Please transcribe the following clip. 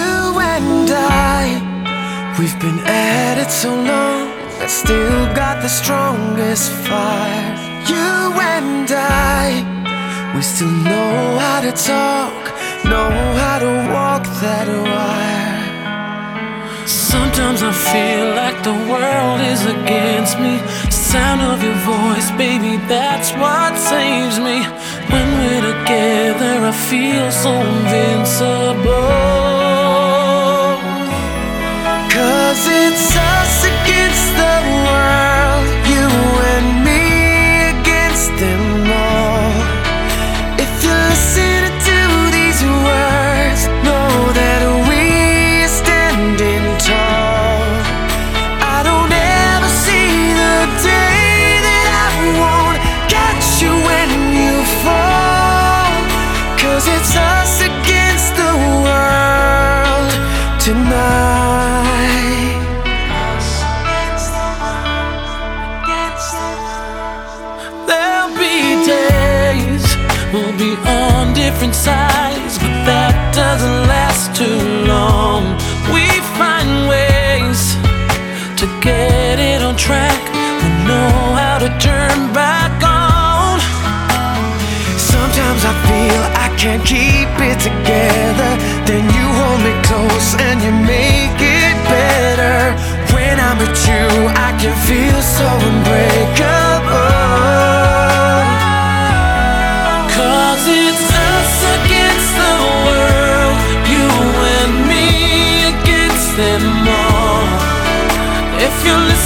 You and we've been at it so long, I still got the strongest fire. You and we still know how to talk, know how to walk that wire. Sometimes I feel like the world is against me. Sound of your voice, baby, that's what saves me. When we're together, I feel so invincible. 'Cause it's us against the world, you and me against them all. If you're listening to these words, know that we're standing tall. I don't ever see the day that I won't catch you when you fall. 'Cause it's us against the world tonight. There'll be days we'll be on different sides, but that doesn't last too long. We find ways to get it on track. We know how to turn back on. Sometimes I feel I can't keep it together, then you hold me close and you make it better. When I'm with you, I can feel so unbreakable. 'Cause it's us against the world, you and me against them all. If you're listening